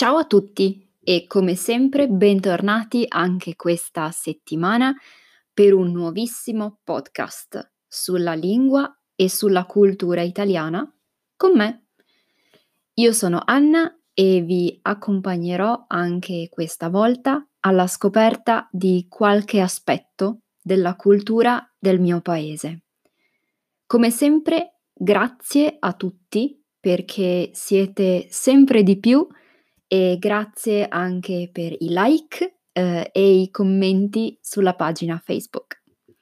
Ciao a tutti e come sempre bentornati anche questa settimana per un nuovissimo podcast sulla lingua e sulla cultura italiana con me. Io sono Anna e vi accompagnerò anche questa volta alla scoperta di qualche aspetto della cultura del mio paese. Come sempre, grazie a tutti perché siete sempre di più e grazie anche per i like, e i commenti sulla pagina Facebook.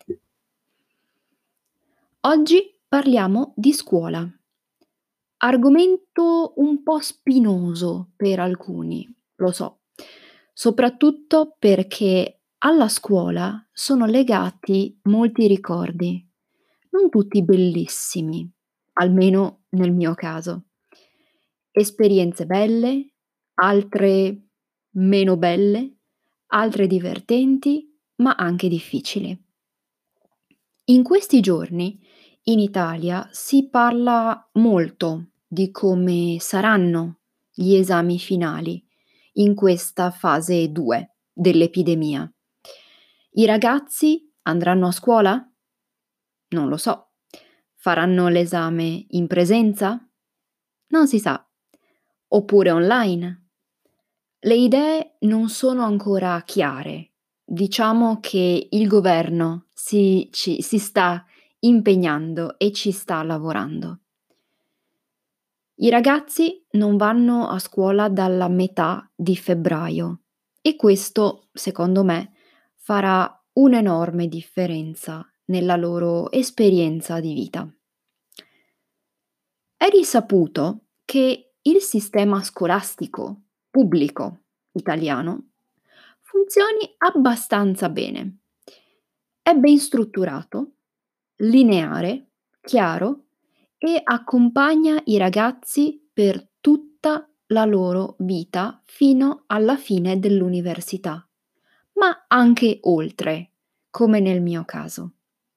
Oggi parliamo di scuola. Argomento un po' spinoso per alcuni, lo so, soprattutto perché alla scuola sono legati molti ricordi, non tutti bellissimi, almeno nel mio caso. Esperienze belle, altre meno belle, altre divertenti, ma anche difficili. In questi giorni in Italia si parla molto di come saranno gli esami finali in questa fase 2 dell'epidemia. I ragazzi andranno a scuola? Non lo so. Faranno l'esame in presenza? Non si sa. Oppure online? Le idee non sono ancora chiare. Diciamo che il governo si sta impegnando e ci sta lavorando. I ragazzi non vanno a scuola dalla metà di febbraio e questo, secondo me, farà un'enorme differenza nella loro esperienza di vita. È risaputo che il sistema scolastico pubblico italiano funzioni abbastanza bene. È ben strutturato, lineare, chiaro e accompagna i ragazzi per tutta la loro vita fino alla fine dell'università, ma anche oltre, come nel mio caso.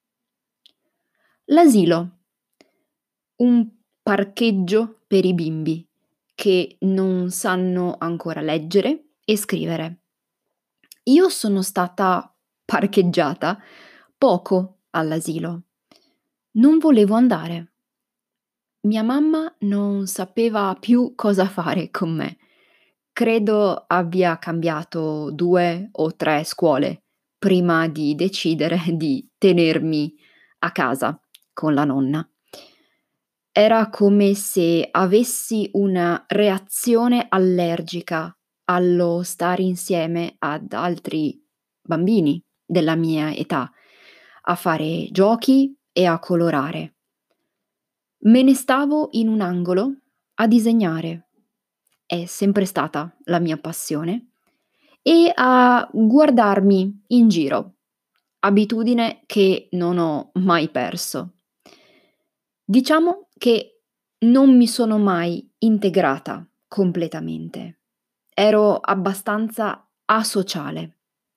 L'asilo, un parcheggio per i bimbi che non sanno ancora leggere e scrivere. Io sono stata parcheggiata poco all'asilo. Non volevo andare. Mia mamma non sapeva più cosa fare con me. Credo abbia cambiato 2 o 3 scuole prima di decidere di tenermi a casa con la nonna. Era come se avessi una reazione allergica allo stare insieme ad altri bambini della mia età, a fare giochi e a colorare. Me ne stavo in un angolo a disegnare, è sempre stata la mia passione, e a guardarmi in giro, abitudine che non ho mai perso. Diciamo che non mi sono mai integrata completamente. Ero abbastanza asociale.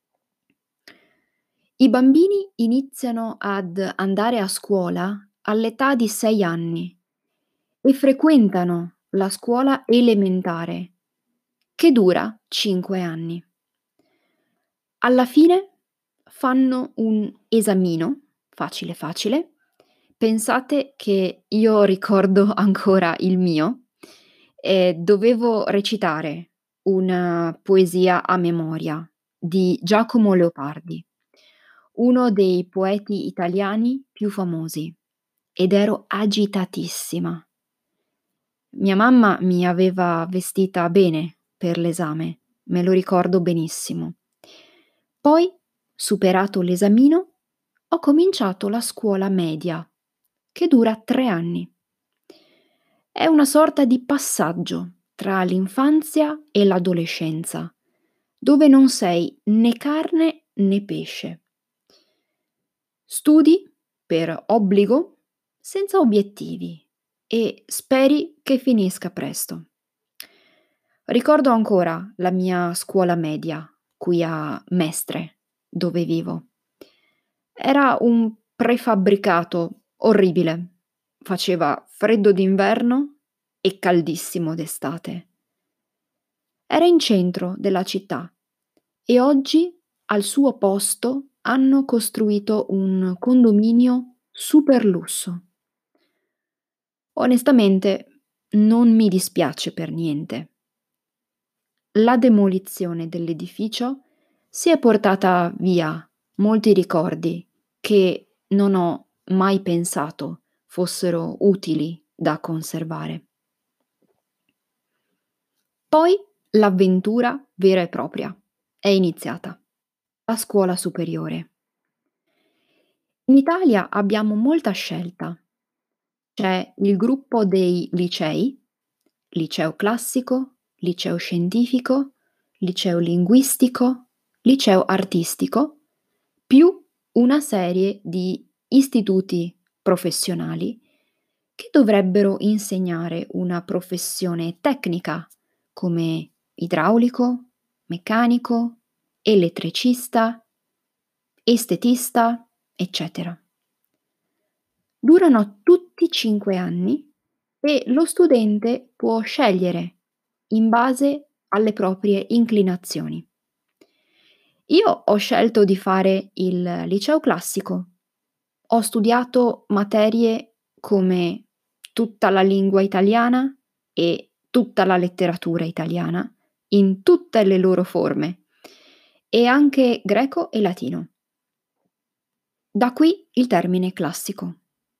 I bambini iniziano ad andare a scuola all'età di 6 anni e frequentano la scuola elementare, che dura 5 anni. Alla fine fanno un esamino, facile facile. Pensate che io ricordo ancora il mio e dovevo recitare una poesia a memoria di Giacomo Leopardi, uno dei poeti italiani più famosi, ed ero agitatissima. Mia mamma mi aveva vestita bene per l'esame, me lo ricordo benissimo. Poi, superato l'esamino, ho cominciato la scuola media, che dura 3 anni. È una sorta di passaggio tra l'infanzia e l'adolescenza, dove non sei né carne né pesce. Studi per obbligo, senza obiettivi, e speri che finisca presto. Ricordo ancora la mia scuola media, qui a Mestre, dove vivo. Era un prefabbricato orribile. Faceva freddo d'inverno e caldissimo d'estate. Era in centro della città e oggi al suo posto hanno costruito un condominio super lusso. Onestamente non mi dispiace per niente. La demolizione dell'edificio si è portata via molti ricordi che non ho mai pensato fossero utili da conservare. Poi l'avventura vera e propria è iniziata, la scuola superiore. In Italia abbiamo molta scelta. C'è il gruppo dei licei, liceo classico, liceo scientifico, liceo linguistico, liceo artistico, più una serie di istituti professionali che dovrebbero insegnare una professione tecnica come idraulico, meccanico, elettricista, estetista, eccetera. Durano tutti 5 anni e lo studente può scegliere in base alle proprie inclinazioni. Io ho scelto di fare il liceo classico. Ho studiato materie come tutta la lingua italiana e tutta la letteratura italiana, in tutte le loro forme, e anche greco e latino. Da qui il termine classico.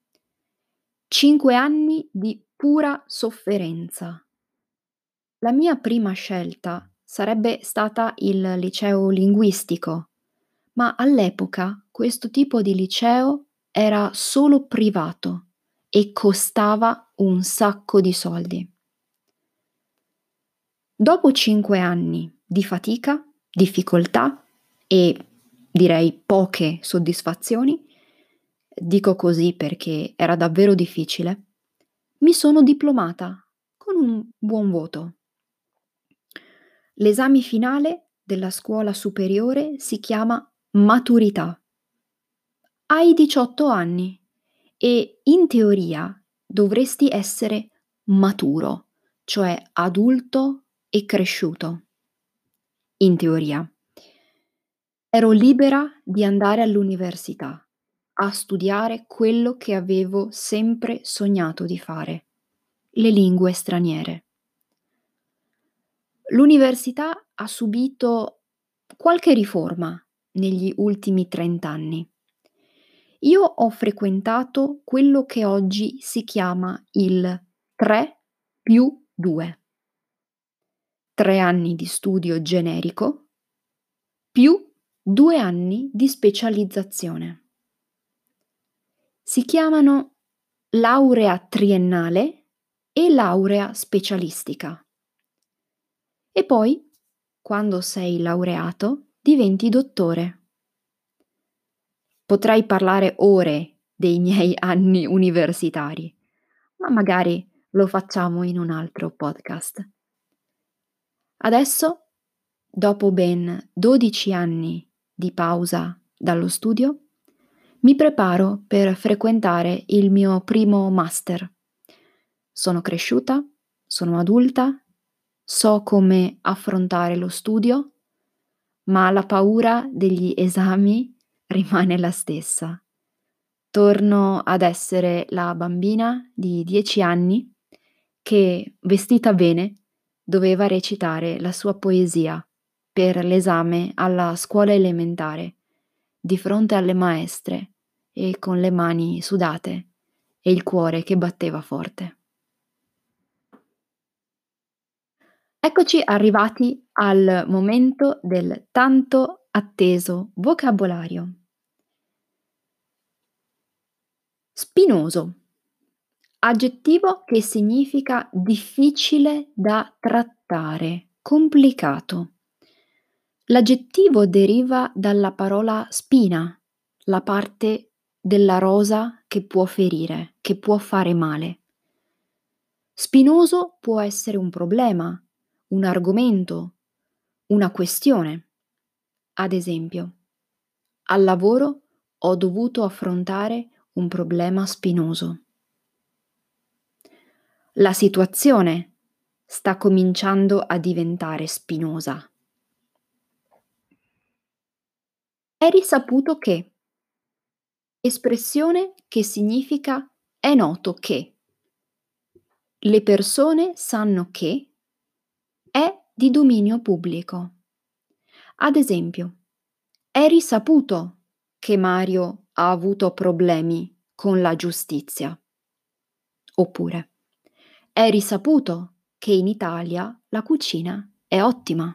5 anni di pura sofferenza. La mia prima scelta sarebbe stata il liceo linguistico, ma all'epoca questo tipo di liceo era solo privato e costava un sacco di soldi. Dopo 5 anni di fatica, difficoltà e direi poche soddisfazioni, dico così perché era davvero difficile, mi sono diplomata con un buon voto. L'esame finale della scuola superiore si chiama maturità. Hai 18 anni e in teoria dovresti essere maturo, cioè adulto e cresciuto. In teoria. Ero libera di andare all'università, a studiare quello che avevo sempre sognato di fare, le lingue straniere. L'università ha subito qualche riforma negli ultimi 30 anni. Io ho frequentato quello che oggi si chiama il 3+2. 3 anni di studio generico più 2 anni di specializzazione. Si chiamano laurea triennale e laurea specialistica. E poi, quando sei laureato, diventi dottore. Potrei parlare ore dei miei anni universitari, ma magari lo facciamo in un altro podcast. Adesso, dopo ben 12 anni di pausa dallo studio, mi preparo per frequentare il mio primo master. Sono cresciuta, sono adulta, so come affrontare lo studio, ma la paura degli esami rimane la stessa. Torno ad essere la bambina di 10 anni che, vestita bene, doveva recitare la sua poesia per l'esame alla scuola elementare, di fronte alle maestre e con le mani sudate e il cuore che batteva forte. Eccoci arrivati al momento del tanto atteso vocabolario. Spinoso. Aggettivo che significa difficile da trattare, complicato. L'aggettivo deriva dalla parola spina, la parte della rosa che può ferire, che può fare male. Spinoso può essere un problema, un argomento, una questione. Ad esempio, al lavoro ho dovuto affrontare un problema spinoso. La situazione sta cominciando a diventare spinosa. È risaputo che. Espressione che significa è noto che. Le persone sanno che è di dominio pubblico. Ad esempio, è risaputo che Mario ha avuto problemi con la giustizia. Oppure, è risaputo che in Italia la cucina è ottima.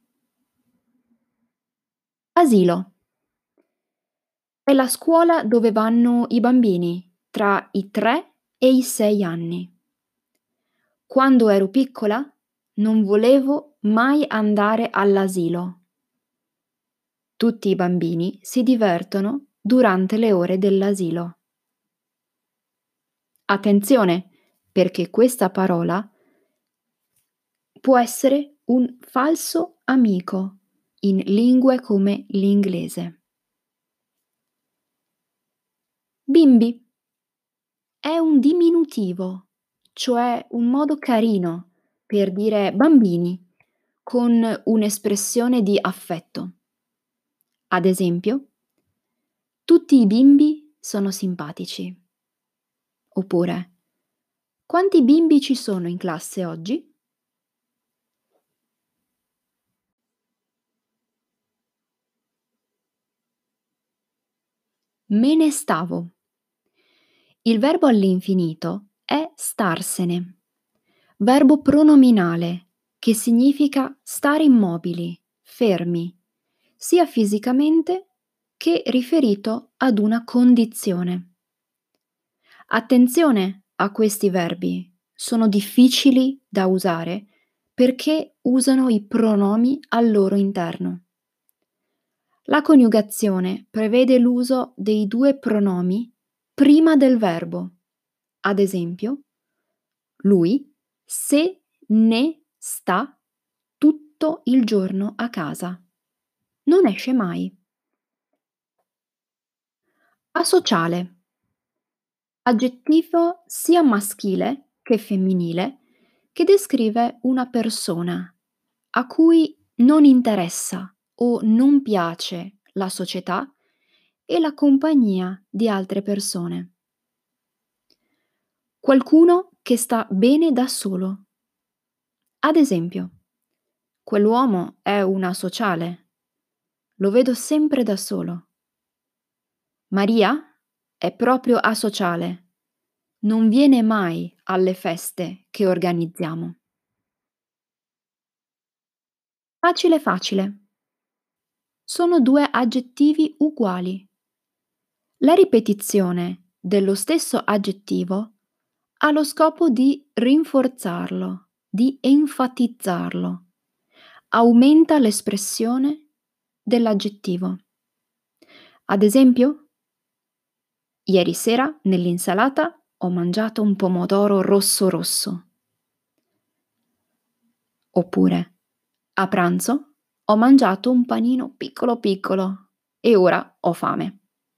Asilo. È la scuola dove vanno i bambini tra i 3 e i 6 anni. Quando ero piccola non volevo mai andare all'asilo. Tutti i bambini si divertono durante le ore dell'asilo. Attenzione, perché questa parola può essere un falso amico in lingue come l'inglese. Bimbi è un diminutivo, cioè un modo carino per dire bambini con un'espressione di affetto. Ad esempio, tutti i bimbi sono simpatici. Oppure, quanti bimbi ci sono in classe oggi? Me ne stavo. Il verbo all'infinito è starsene, verbo pronominale che significa stare immobili, fermi, sia fisicamente che riferito ad una condizione. Attenzione a questi verbi, sono difficili da usare perché usano i pronomi al loro interno. La coniugazione prevede l'uso dei due pronomi prima del verbo. Ad esempio, lui se ne sta tutto il giorno a casa. Non esce mai. Asociale. Aggettivo sia maschile che femminile che descrive una persona a cui non interessa o non piace la società e la compagnia di altre persone. Qualcuno che sta bene da solo. Ad esempio, quell'uomo è un asociale. Lo vedo sempre da solo. Maria è proprio asociale. Non viene mai alle feste che organizziamo. Facile facile. Sono due aggettivi uguali. La ripetizione dello stesso aggettivo ha lo scopo di rinforzarlo, di enfatizzarlo. Aumenta l'espressione dell'aggettivo. Ad esempio, ieri sera nell'insalata ho mangiato un pomodoro rosso rosso. Oppure, a pranzo ho mangiato un panino piccolo piccolo e ora ho fame.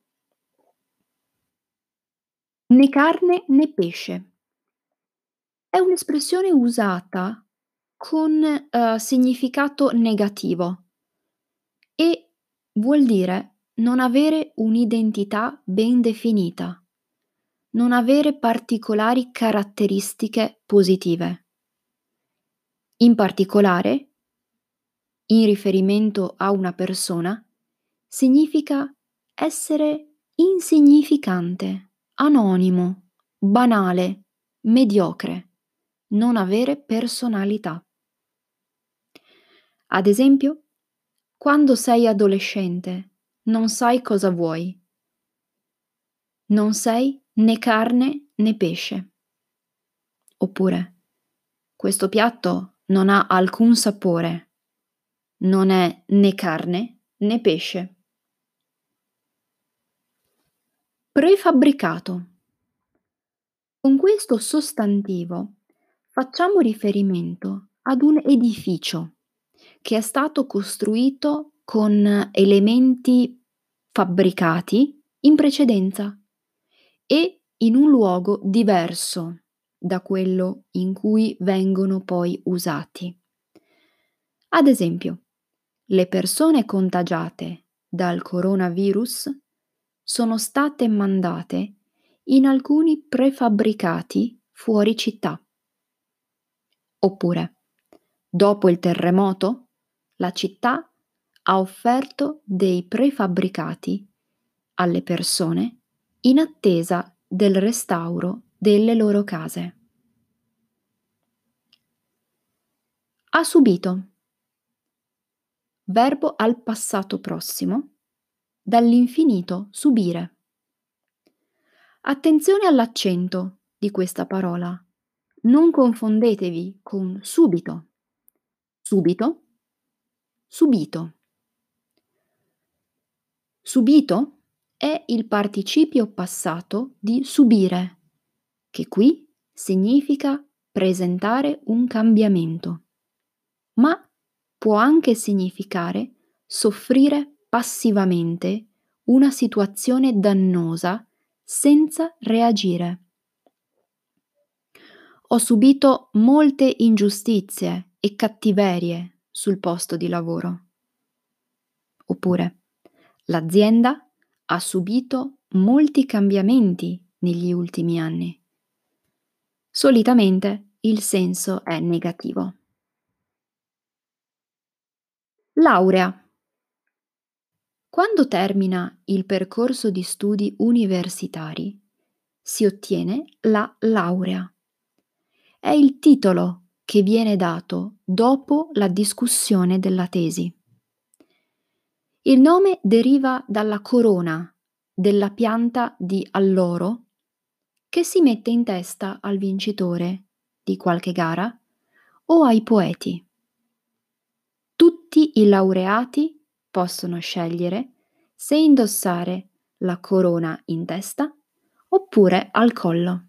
Né carne né pesce. È un'espressione usata con significato negativo e vuol dire non avere un'identità ben definita, non avere particolari caratteristiche positive. In particolare, in riferimento a una persona, significa essere insignificante, anonimo, banale, mediocre, non avere personalità. Ad esempio, quando sei adolescente, non sai cosa vuoi. Non sei né carne né pesce. Oppure, questo piatto non ha alcun sapore. Non è né carne né pesce. Prefabbricato. Con questo sostantivo facciamo riferimento ad un edificio che è stato costruito con elementi fabbricati in precedenza e in un luogo diverso da quello in cui vengono poi usati. Ad esempio, le persone contagiate dal coronavirus sono state mandate in alcuni prefabbricati fuori città. Oppure, dopo il terremoto, la città ha offerto dei prefabbricati alle persone in attesa del restauro delle loro case. Ha subito. Verbo al passato prossimo, dall'infinito subire. Attenzione all'accento di questa parola. Non confondetevi con subito. Subito, subito. Subito è il participio passato di subire, che qui significa presentare un cambiamento, ma può anche significare soffrire passivamente una situazione dannosa senza reagire. Ho subito molte ingiustizie e cattiverie sul posto di lavoro. Oppure, l'azienda ha subito molti cambiamenti negli ultimi anni. Solitamente il senso è negativo. Laurea. Quando termina il percorso di studi universitari, si ottiene la laurea. È il titolo che viene dato dopo la discussione della tesi. Il nome deriva dalla corona della pianta di alloro che si mette in testa al vincitore di qualche gara o ai poeti. Tutti i laureati possono scegliere se indossare la corona in testa oppure al collo.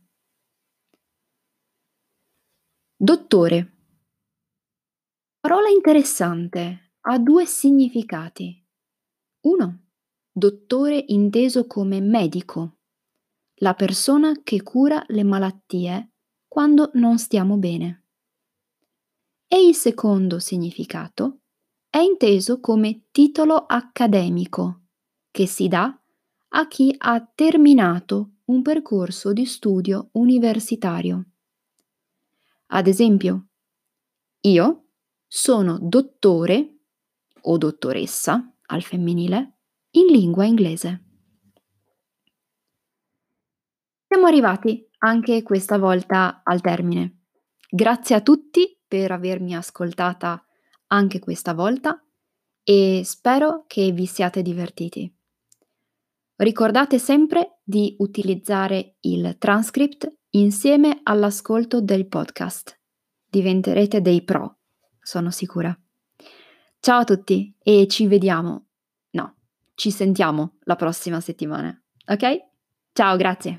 Dottore. Parola interessante, ha due significati. 1. Dottore inteso come medico, la persona che cura le malattie quando non stiamo bene. E il secondo significato è inteso come titolo accademico che si dà a chi ha terminato un percorso di studio universitario. Ad esempio, io sono dottore o dottoressa al femminile in lingua inglese. Siamo arrivati anche questa volta al termine. Grazie a tutti per avermi ascoltata anche questa volta e spero che vi siate divertiti. Ricordate sempre di utilizzare il transcript insieme all'ascolto del podcast. Diventerete dei pro, sono sicura. Ciao a tutti e ci sentiamo la prossima settimana, ok? Ciao, grazie.